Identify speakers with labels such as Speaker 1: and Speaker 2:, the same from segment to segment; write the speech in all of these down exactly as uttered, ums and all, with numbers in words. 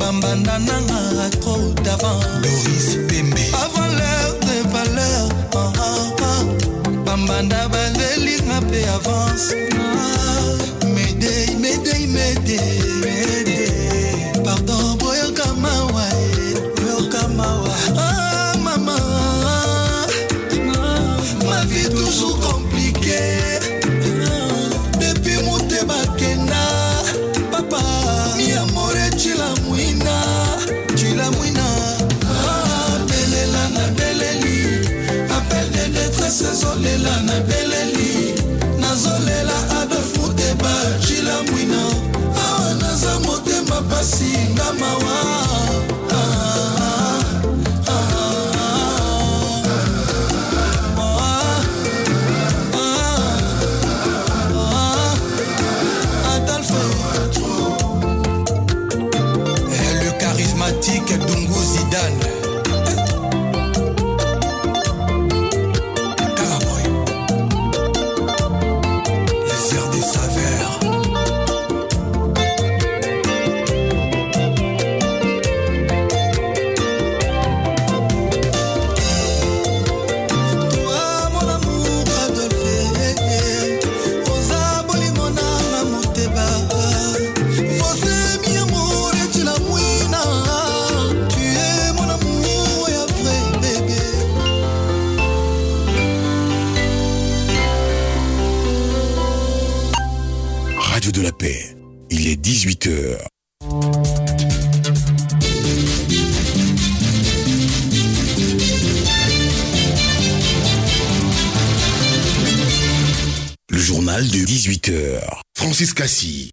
Speaker 1: Bambanda nanga trop d'avant. Doris Pembe. Avant l'heure de valeur. Ah, ah, ah. Bambanda baleli nga pe avance. Ah, Médée, Médée, Médée, Médée. Pardon, boyo kamawa, boyo kamawa. Ah, maman, ma vie toujours compliquée. Depuis mon tebakena, papa, mi amore chila muina, chila muina. Ah, belela na beleli, appel de détresse zolela na beleli, nazolela Adolphe Muteba, chila muina. Ah, naza motema pasi ngamawa. Dungu Zidane. Caraboy. Les airs des saveurs. Toi mon amour Adolphe, Rosa Bolimona Muteba. Você mi amor tu la muina.
Speaker 2: Radio de la Paix, il est dix-huit heures. Le journal de dix-huit heures. Francis Cassi.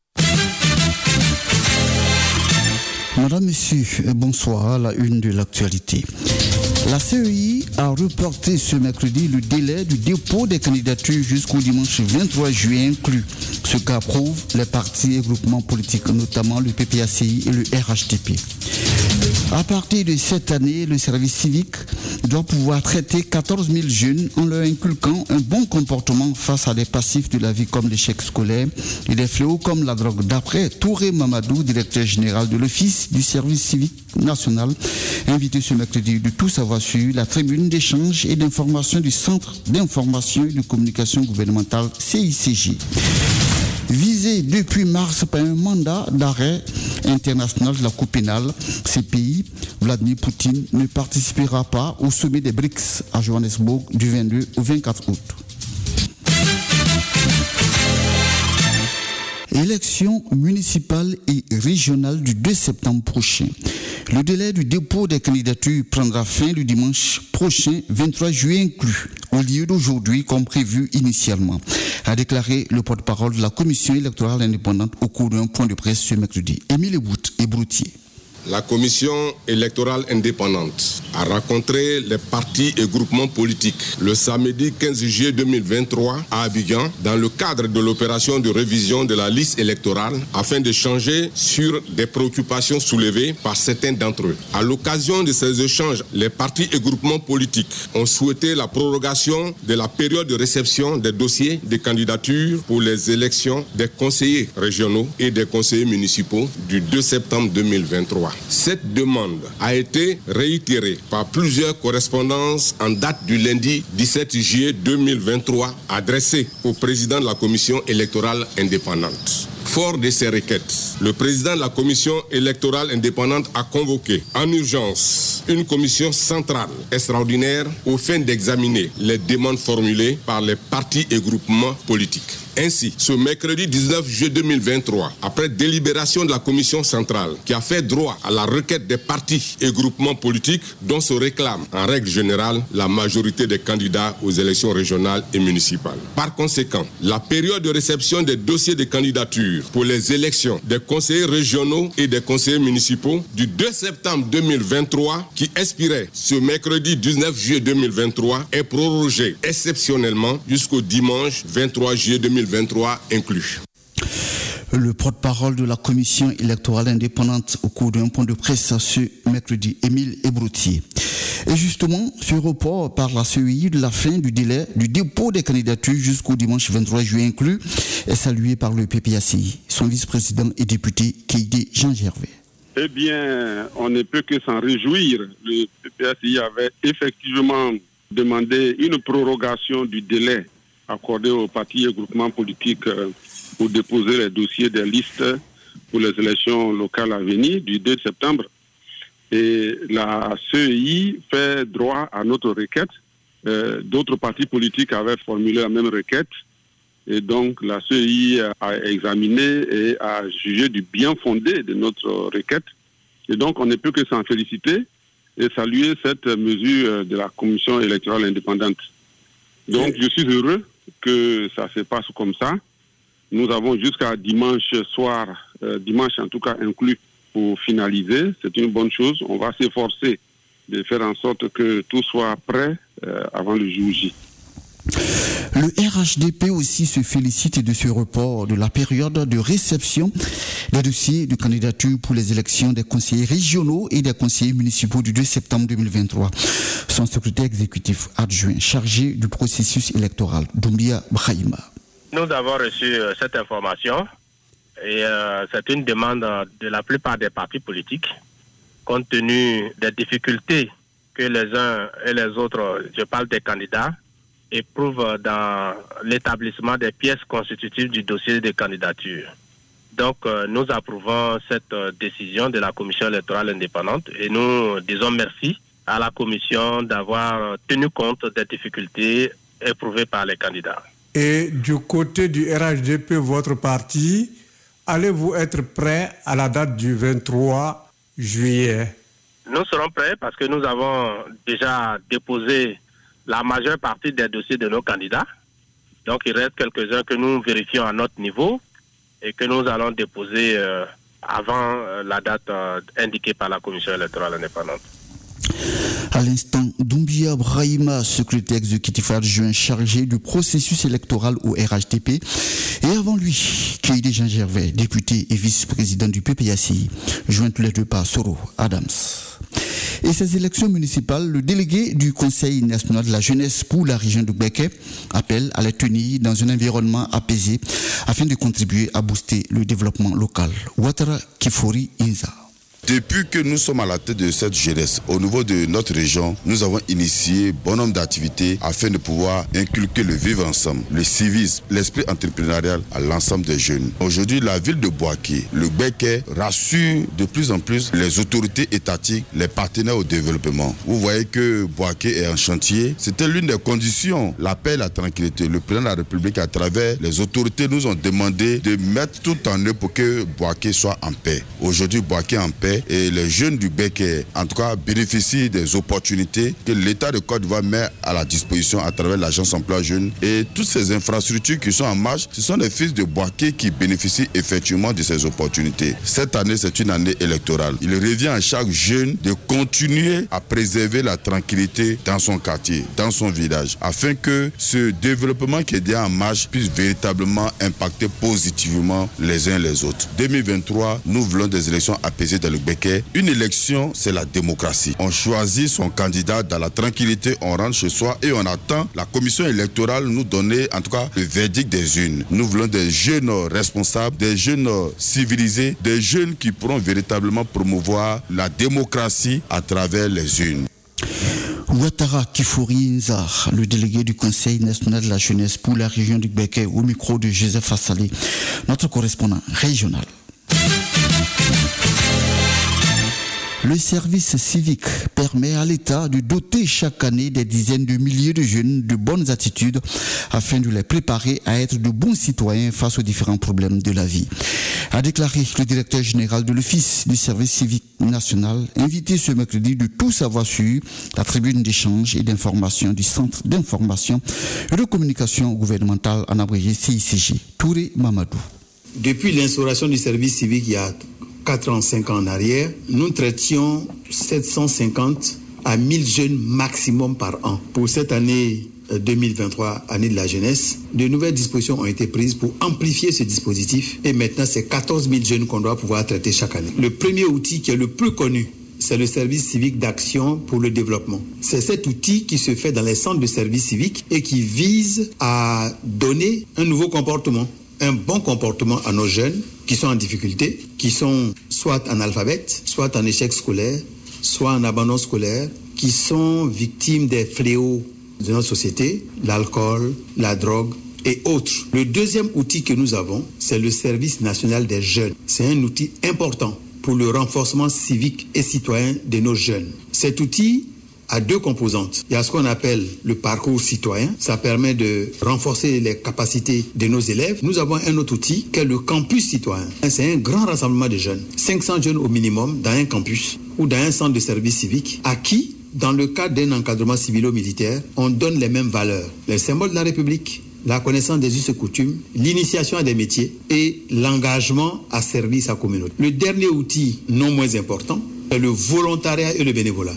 Speaker 3: Madame, Monsieur, bonsoir. À la une de l'actualité. La C E I a reporté ce mercredi le délai du dépôt des candidatures jusqu'au dimanche vingt-trois juillet inclus, ce qu'approuvent les partis et groupements politiques, notamment le P P A C I et le R H D P. À partir de cette année, le service civique doit pouvoir traiter quatorze mille jeunes en leur inculquant un bon comportement face à des passifs de la vie comme l'échec scolaire et des fléaux comme la drogue. D'après Touré Mamadou, directeur général de l'Office du service civique national, invité ce mercredi de tout savoir sur la tribune d'échange et d'information du Centre d'information et de communication gouvernementale C I C G. Visé depuis mars par un mandat d'arrêt international de la Cour pénale, ce pays, Vladimir Poutine, ne participera pas au sommet des B R I C S à Johannesburg du vingt-deux au vingt-quatre août. Élections municipales et régionales du deux septembre prochain. Le délai du dépôt des candidatures prendra fin le dimanche prochain, vingt-trois juillet inclus, au lieu d'aujourd'hui comme prévu initialement, a déclaré le porte-parole de la Commission électorale indépendante au cours d'un point de presse ce mercredi. Émile Ebroutier.
Speaker 4: La Commission électorale indépendante a rencontré les partis et groupements politiques le samedi quinze juillet deux mille vingt-trois à Abidjan dans le cadre de l'opération de révision de la liste électorale afin d'échanger sur des préoccupations soulevées par certains d'entre eux. À l'occasion de ces échanges, les partis et groupements politiques ont souhaité la prorogation de la période de réception des dossiers de candidature pour les élections des conseillers régionaux et des conseillers municipaux du deux septembre deux mille vingt-trois. Cette demande a été réitérée par plusieurs correspondances en date du lundi dix-sept juillet deux mille vingt-trois adressées au président de la Commission électorale indépendante. Fort de ces requêtes, le président de la Commission électorale indépendante a convoqué en urgence une commission centrale extraordinaire aux fins d'examiner les demandes formulées par les partis et groupements politiques. Ainsi, ce mercredi dix-neuf juillet deux mille vingt-trois, après délibération de la commission centrale qui a fait droit à la requête des partis et groupements politiques dont se réclame en règle générale la majorité des candidats aux élections régionales et municipales. Par conséquent, la période de réception des dossiers de candidature pour les élections des conseillers régionaux et des conseillers municipaux du deux septembre deux mille vingt-trois qui expirait ce mercredi dix-neuf juillet deux mille vingt-trois est prorogée exceptionnellement jusqu'au dimanche vingt-trois juillet deux mille vingt-trois inclus.
Speaker 3: Le porte-parole de la Commission électorale indépendante au cours d'un point de presse ce mercredi, Émile Ebroutier. Et justement, ce report par la C E I de la fin du délai du dépôt des candidatures jusqu'au dimanche vingt-trois juillet inclus est salué par le P P A C I, son vice-président et député Keïdé Jean Gervais.
Speaker 5: Eh bien, on ne peut que s'en réjouir. Le P P S I avait effectivement demandé une prorogation du délai accordé aux partis et groupements politiques pour déposer les dossiers des listes pour les élections locales à venir du deux septembre. Et la C E I fait droit à notre requête. Euh, d'autres partis politiques avaient formulé la même requête. Et donc la C E I a examiné et a jugé du bien fondé de notre requête. Et donc on ne peut que s'en féliciter et saluer cette mesure de la Commission électorale indépendante. Donc je suis heureux que ça se passe comme ça. Nous avons jusqu'à dimanche soir, euh, dimanche en tout cas inclus, pour finaliser. C'est une bonne chose. On va s'efforcer de faire en sorte que tout soit prêt euh, avant le jour J.
Speaker 3: Le R H D P aussi se félicite de ce report de la période de réception des dossiers de candidature pour les élections des conseillers régionaux et des conseillers municipaux du deux septembre deux mille vingt-trois. Son secrétaire exécutif adjoint chargé du processus électoral, Doumbia Brahima.
Speaker 6: Nous avons reçu euh, cette information et euh, c'est une demande de la plupart des partis politiques compte tenu des difficultés que les uns et les autres, je parle des candidats, éprouvent dans l'établissement des pièces constitutives du dossier de candidature. Donc, euh, nous approuvons cette euh, décision de la Commission électorale indépendante et nous disons merci à la Commission d'avoir tenu compte des difficultés éprouvées par les candidats.
Speaker 7: Et du côté du R H D P, votre parti, allez-vous être prêt à la date du vingt-trois juillet?
Speaker 6: Nous serons prêts parce que nous avons déjà déposé la majeure partie des dossiers de nos candidats. Donc, il reste quelques-uns que nous vérifions à notre niveau et que nous allons déposer euh, avant euh, la date euh, indiquée par la Commission électorale indépendante.
Speaker 3: À l'instant, Doumbia Brahima, secrétaire exécutif adjoint chargé du processus électoral au R H D P, et avant lui, Keïdé Jean Gervais, député et vice-président du P P A C I, joint tous les deux par Soro Adams. Et ces élections municipales, le délégué du Conseil national de la jeunesse pour la région de Gbeke appelle à les tenir dans un environnement apaisé afin de contribuer à booster le développement local. Ouattara Kifori Inza.
Speaker 8: Depuis que nous sommes à la tête de cette jeunesse, au niveau de notre région, nous avons initié bon nombre d'activités afin de pouvoir inculquer le vivre ensemble, le civisme, l'esprit entrepreneurial à l'ensemble des jeunes. Aujourd'hui, la ville de Boaké, le Gbeke, rassure de plus en plus les autorités étatiques, les partenaires au développement. Vous voyez que Boaké est en chantier. C'était l'une des conditions, la paix et la tranquillité. Le président de la République, à travers les autorités, nous ont demandé de mettre tout en œuvre pour que Boaké soit en paix. Aujourd'hui, Boaké est en paix. Et les jeunes du Gbeke, en tout cas, bénéficient des opportunités que l'État de Côte d'Ivoire met à la disposition à travers l'Agence Emploi Jeunes. Et toutes ces infrastructures qui sont en marche, ce sont les fils de Boaké qui bénéficient effectivement de ces opportunités. Cette année, c'est une année électorale. Il revient à chaque jeune de continuer à préserver la tranquillité dans son quartier, dans son village, afin que ce développement qui est déjà en marche puisse véritablement impacter positivement les uns les autres. deux mille vingt-trois, nous voulons des élections apaisées dans le Gbeke. Une élection, c'est la démocratie. On choisit son candidat dans la tranquillité, on rentre chez soi et on attend la commission électorale nous donner en tout cas le verdict des urnes. Nous voulons des jeunes responsables, des jeunes civilisés, des jeunes qui pourront véritablement promouvoir la démocratie à travers les urnes.
Speaker 3: Ouattara Kifori Nzar, le délégué du Conseil national de la jeunesse pour la région du Gbeke, au micro de Joseph Assalé, notre correspondant régional. Le service civique permet à l'État de doter chaque année des dizaines de milliers de jeunes de bonnes attitudes afin de les préparer à être de bons citoyens face aux différents problèmes de la vie, a déclaré le directeur général de l'Office du service civique national, invité ce mercredi de tout savoir sur la tribune d'échange et d'information du Centre d'information et de communication gouvernementale en abrégé C I C G, Touré Mamadou.
Speaker 9: Depuis l'instauration du service civique il y a quatre ans, cinq ans en arrière, nous traitions sept cent cinquante à mille jeunes maximum par an. Pour cette année deux mille vingt-trois, année de la jeunesse, de nouvelles dispositions ont été prises pour amplifier ce dispositif et maintenant c'est quatorze mille jeunes qu'on doit pouvoir traiter chaque année. Le premier outil qui est le plus connu, c'est le service civique d'action pour le développement. C'est cet outil qui se fait dans les centres de service civique et qui vise à donner un nouveau comportement, un bon comportement à nos jeunes qui sont en difficulté, qui sont soit analphabètes, soit en échec scolaire, soit en abandon scolaire, qui sont victimes des fléaux de notre société, l'alcool, la drogue et autres. Le deuxième outil que nous avons, c'est le service national des jeunes. C'est un outil important pour le renforcement civique et citoyen de nos jeunes. Cet outil a deux composantes. Il y a ce qu'on appelle le parcours citoyen. Ça permet de renforcer les capacités de nos élèves. Nous avons un autre outil qui est le campus citoyen. C'est un grand rassemblement de jeunes. cinq cents jeunes au minimum dans un campus ou dans un centre de service civique à qui, dans le cadre d'un encadrement civilo-militaire, on donne les mêmes valeurs. Les symboles de la République, la connaissance des us et coutumes, l'initiation à des métiers et l'engagement à servir sa communauté. Le dernier outil, non moins important, est le volontariat et le bénévolat.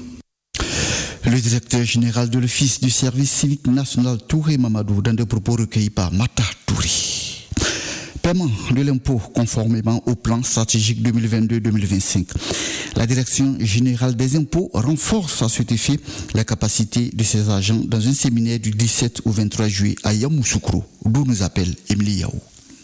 Speaker 3: Le directeur général de l'Office du service civique national, Touré Mamadou, dans des propos recueillis par Mata Touré. Paiement de l'impôt conformément au plan stratégique deux mille vingt-deux deux mille vingt-cinq. La Direction générale des impôts renforce à cet effet la capacité de ses agents dans un séminaire du dix-sept au vingt-trois juillet à Yamoussoukro, d'où nous appelle Émilie Yao.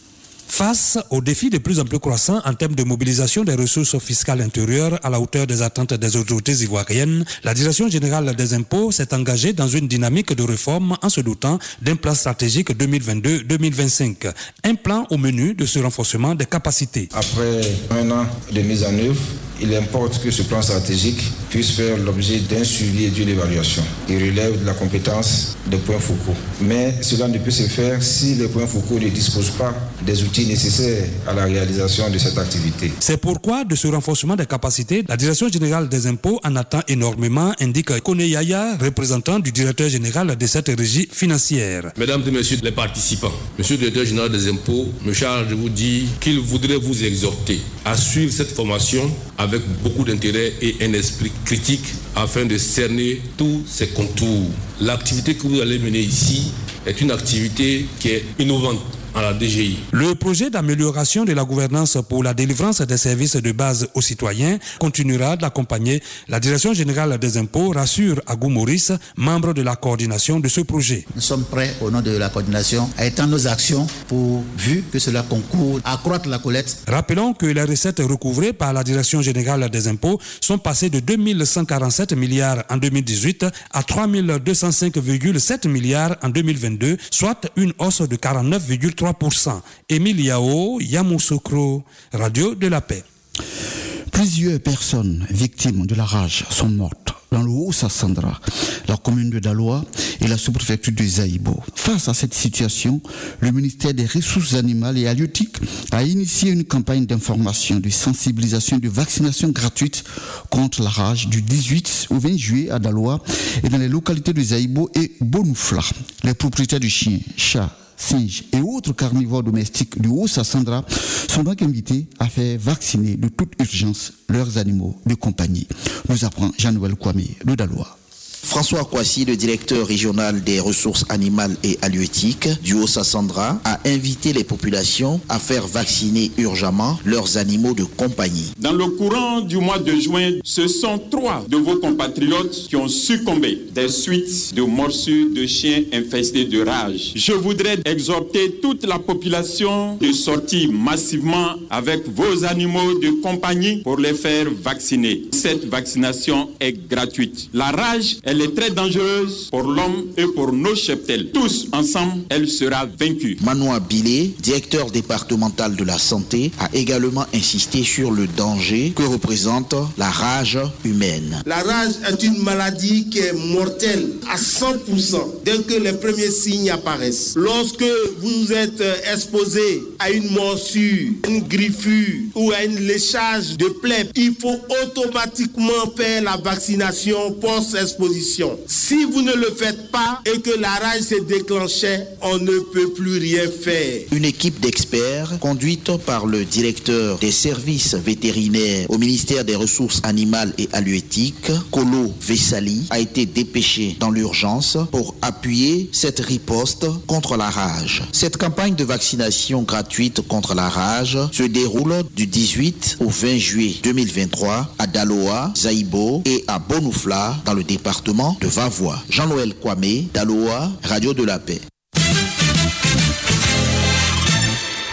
Speaker 10: Face aux défis de plus en plus croissants en termes de mobilisation des ressources fiscales intérieures à la hauteur des attentes des autorités ivoiriennes, la Direction générale des impôts s'est engagée dans une dynamique de réforme en se dotant d'un plan stratégique deux mille vingt-deux deux mille vingt-cinq. Un plan au menu de ce renforcement des capacités.
Speaker 11: Après un an de mise en œuvre, il importe que ce plan stratégique puisse faire l'objet d'un suivi et d'une évaluation qui relève de la compétence des points focaux. Mais cela ne peut se faire si les points focaux ne disposent pas des outils nécessaires à la réalisation de cette activité.
Speaker 10: C'est pourquoi de ce renforcement des capacités, la Direction générale des impôts en attend énormément, indique Kone Yaya, représentant du directeur général de cette régie financière.
Speaker 12: Mesdames et messieurs les participants, monsieur le directeur général des impôts me charge de vous dire qu'il voudrait vous exhorter à suivre cette formation avec beaucoup d'intérêt et un esprit critique afin de cerner tous ses contours. L'activité que vous allez mener ici est une activité qui est innovante à la D G I.
Speaker 10: Le projet d'amélioration de la gouvernance pour la délivrance des services de base aux citoyens continuera d'accompagner. La Direction générale des impôts rassure Agou Maurice, membre de la coordination de ce projet.
Speaker 13: Nous sommes prêts, au nom de la coordination, à étendre nos actions pourvu que cela concourt à accroître la collecte.
Speaker 10: Rappelons que les recettes recouvrées par la Direction générale des impôts sont passées de deux mille cent quarante-sept milliards en deux mille dix-huit à trois mille deux cent cinq virgule sept milliards en deux mille vingt-deux, soit une hausse de quarante-neuf virgule trois pour cent. Émile Yao, Yamoussoukro, Radio de la Paix.
Speaker 3: Plusieurs personnes victimes de la rage sont mortes dans le Haut-Sassandra, la commune de Daloa et la sous-préfecture de Zaïbo. Face à cette situation, le ministère des Ressources animales et halieutiques a initié une campagne d'information, de sensibilisation et de vaccination gratuite contre la rage du dix-huit au vingt juillet à Daloa et dans les localités de Zaïbo et Bonoufla. Les propriétaires de chiens, chats, singes et autres carnivores domestiques du Haut-Sassandra sont donc invités à faire vacciner de toute urgence leurs animaux de compagnie. Nous apprend Jean-Noël Kwame de Daloa.
Speaker 14: François Kwasi, le directeur régional des ressources animales et halieutiques du Haut-Sassandra, a invité les populations à faire vacciner urgemment leurs animaux de compagnie.
Speaker 15: Dans le courant du mois de juin, ce sont trois de vos compatriotes qui ont succombé des suites de morsures de chiens infestés de rage. Je voudrais exhorter toute la population de sortir massivement avec vos animaux de compagnie pour les faire vacciner. Cette vaccination est gratuite. La rage est Elle est très dangereuse pour l'homme et pour nos cheptels. Tous ensemble, elle sera vaincue.
Speaker 14: Manoa Bilé, directeur départemental de la santé, a également insisté sur le danger que représente la rage humaine.
Speaker 16: La rage est une maladie qui est mortelle à cent pour cent dès que les premiers signes apparaissent. Lorsque vous êtes exposé à une morsure, une griffure ou à un léchage de plaie, il faut automatiquement faire la vaccination post-exposition. Si vous ne le faites pas et que la rage s'est déclenchée, on ne peut plus rien faire.
Speaker 14: Une équipe d'experts conduite par le directeur des services vétérinaires au ministère des Ressources animales et halieutiques, Kolo Vessali, a été dépêchée dans l'urgence pour appuyer cette riposte contre la rage. Cette campagne de vaccination gratuite contre la rage se déroule du dix-huit au vingt juillet deux mille vingt-trois à Daloa, Zaïbo et à Bonoufla dans le département de Vavois. Jean-Noël Kwame, Daloa, Radio de la Paix.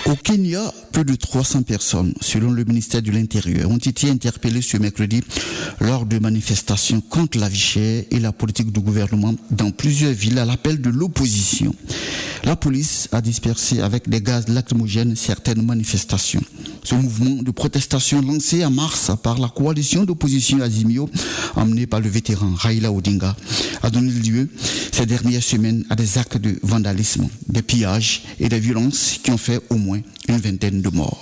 Speaker 3: Au Kenya, plus de trois cents personnes, selon le ministère de l'Intérieur, ont été interpellées ce mercredi lors de manifestations contre la vie chère et la politique du gouvernement dans plusieurs villes à l'appel de l'opposition. La police a dispersé avec des gaz lacrymogènes certaines manifestations. Ce mouvement de protestation lancé en mars par la coalition d'opposition Azimio, emmenée par le vétéran Raila Odinga, a donné lieu ces dernières semaines à des actes de vandalisme, des pillages et des violences qui ont fait au moins une vingtaine de morts.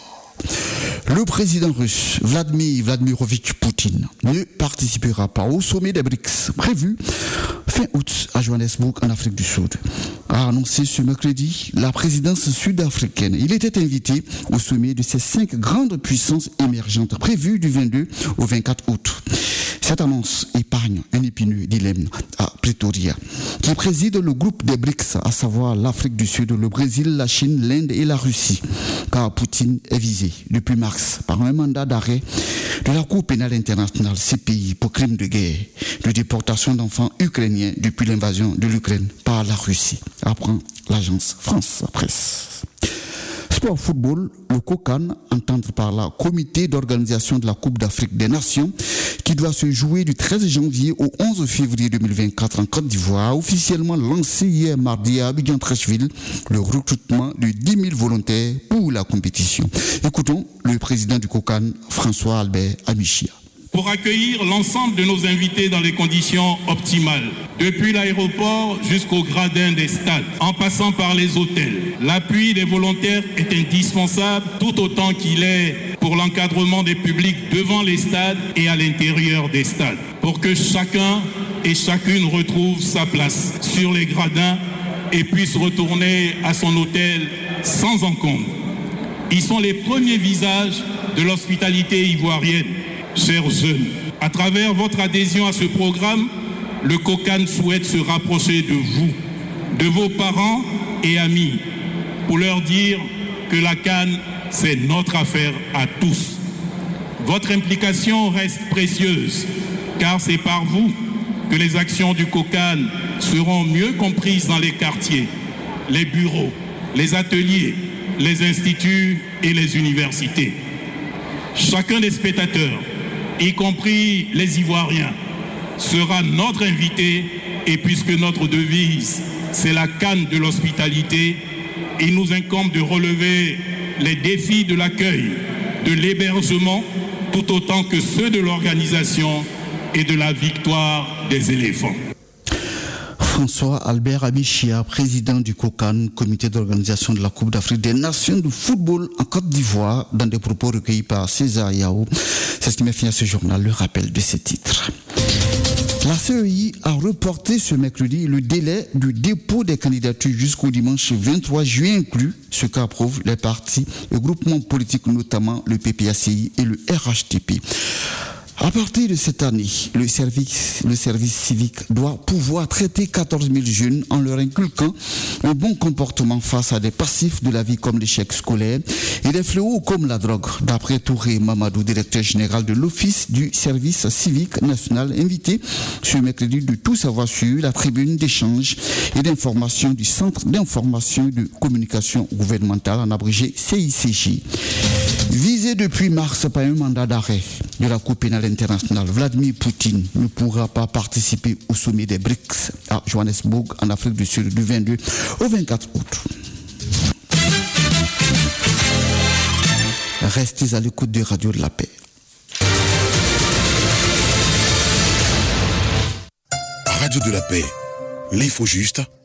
Speaker 3: Le président russe Vladimir Vladimirovitch Poutine ne participera pas au sommet des B R I C S prévu fin août à Johannesburg en Afrique du Sud, a annoncé ce mercredi la présidence sud-africaine. Il était invité au sommet de ces cinq grandes puissances émergentes prévues du vingt-deux au vingt-quatre août. Cette annonce épargne un épineux dilemme à Pretoria, qui préside le groupe des B R I C S, à savoir l'Afrique du Sud, le Brésil, la Chine, l'Inde et la Russie, car Poutine est visé depuis mars par un mandat d'arrêt de la Cour pénale internationale C P I pour crimes de guerre, de déportation d'enfants ukrainiens depuis l'invasion de l'Ukraine par la Russie, apprend l'agence France Presse. Sport football, le COCAN, entendre par la comité d'organisation de la Coupe d'Afrique des Nations, qui doit se jouer du treize janvier au onze février deux mille vingt-quatre en Côte d'Ivoire, a officiellement lancé hier mardi à Abidjan-Trècheville le recrutement de dix mille volontaires pour la compétition. Écoutons le président du COCAN, François Albert Amichia.
Speaker 17: Pour accueillir l'ensemble de nos invités dans les conditions optimales, depuis l'aéroport jusqu'au gradin des stades, en passant par les hôtels. L'appui des volontaires est indispensable tout autant qu'il est pour l'encadrement des publics devant les stades et à l'intérieur des stades, pour que chacun et chacune retrouve sa place sur les gradins et puisse retourner à son hôtel sans encombre. Ils sont les premiers visages de l'hospitalité ivoirienne. Chers jeunes, à travers votre adhésion à ce programme, le COCAN souhaite se rapprocher de vous, de vos parents et amis, pour leur dire que la CAN, c'est notre affaire à tous. Votre implication reste précieuse, car c'est par vous que les actions du COCAN seront mieux comprises dans les quartiers, les bureaux, les ateliers, les instituts et les universités. Chacun des spectateurs, y compris les Ivoiriens, sera notre invité, et puisque notre devise, c'est la canne de l'hospitalité, il nous incombe de relever les défis de l'accueil, de l'hébergement, tout autant que ceux de l'organisation et de la victoire des éléphants.
Speaker 3: François Albert Amichia, président du COCAN, comité d'organisation de la Coupe d'Afrique des Nations de football en Côte d'Ivoire, dans des propos recueillis par César Yao. C'est ce qui m'a fait à ce journal le rappel de ces titres. La C E I a reporté ce mercredi le délai du dépôt des candidatures jusqu'au dimanche vingt-trois juillet inclus, ce qu'approuvent les partis et groupements politiques, notamment le P P A C I et le R H T P. À partir de cette année, le service, le service civique doit pouvoir traiter quatorze mille jeunes en leur inculquant un bon comportement face à des passifs de la vie comme l'échec scolaire et des fléaux comme la drogue, d'après Touré Mamadou, directeur général de l'Office du service civique national, invité ce mercredi de tout savoir sur la tribune d'échange et d'information du Centre d'information et de communication gouvernementale, en abrégé C I C J. Visé depuis mars par un mandat d'arrêt de la Cour pénale internationale, Vladimir Poutine ne pourra pas participer au sommet des B R I C S à Johannesburg, en Afrique du Sud, du vingt-deux au vingt-quatre août. Restez à l'écoute de Radio de la Paix.
Speaker 2: Radio de la Paix, l'info juste